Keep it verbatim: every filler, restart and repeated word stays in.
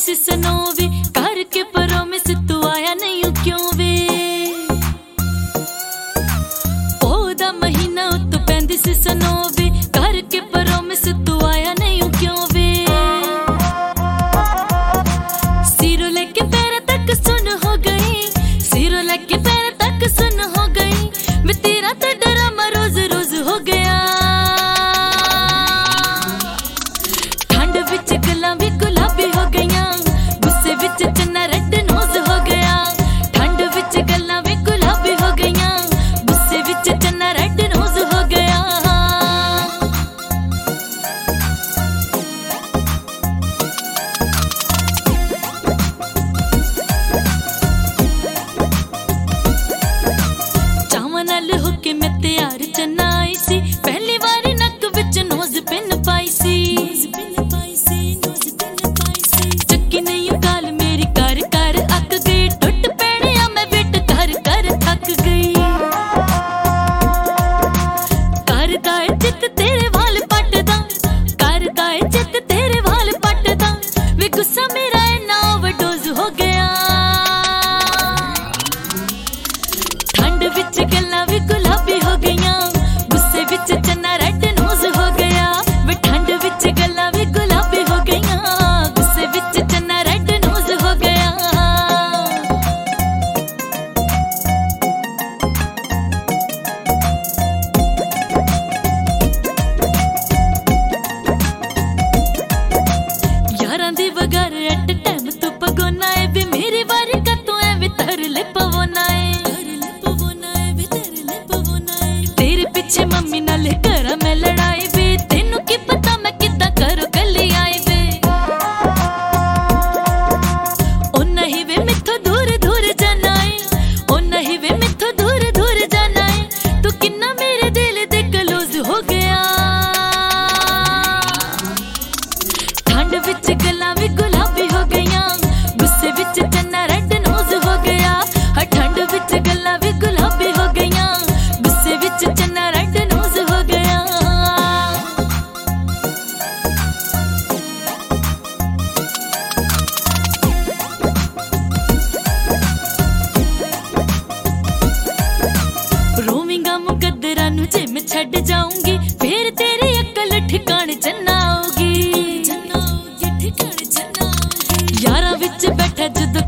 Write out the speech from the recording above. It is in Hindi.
सी सनो वे करके प्रॉमिस तू आया नहीं क्यों वे ओदा महीना तू पैंदी सी सनो वे करके प्रॉमिस तू आया नहीं क्यों वे सिरों लेके पैर तक सुन हो गई सिरों लेके पैर तक सुन हो गई मैं तेरा तो ड्रामा रोज रोज हो गया ठंड विच गल्लां भी गुलाबी हो गईयां गुस्से विच चन्ना रेड नोज हो गया ठंड विच गल्लां भी गुलाबी हो गईयां गुस्से विच चन्ना रेड नोज हो गया चावां नाल होके मैं तैयार चन्ना आई सी पहली बारी नक विच नोज पिन पाई सी चक्की नहीं काल मेरी कर कर अक गई टुट पैणिया मैं वेट कर कर थक गई करदा है चित तेरे वाल पटदा करदा है चित तेरे वाल पटदा वे गुस्सा मेरा इन्ना ओवरडोज हो गया ठंड विच गल्लां भी गुलाबी हो गईयां गुस्से विच चन्ना रेड नोज हो गया वे ठंड विच गल्लां भी गुलाबी हो गईयां गुस्से विच चन्ना रेड नोज हो गया यारां दी वगार एट टाइम तू पगोना है वे मेरी बारी का तू एवें तरले पवोना है तेरे पीछे मम्मी नाल करा मैं लड़ाई वे तेनू की पता मैं किद्दां करो कली आई वे ओ नहीं वे मिथों दूर दूर जाना है ओ नहीं वे मिथों दूर दूर जाना है तू किन्ना मेरे दिल दे क्लोज हो गया ठंड विच गल्लां भी गुलाबी हो गईयां गुस्से विच चन्ना रेड नोज हो गया हर ठंड विच गल्लां भी गुलाबी हो गईयां गुस्से विच चन्ना रेड नोज हो गया रोविंगा मुकद्दरां नू जे मैं छड्ड जाऊंगी फिर तेरी अक्ल ठिकाने चन्ना आऊगी यारां विच बैठा जदों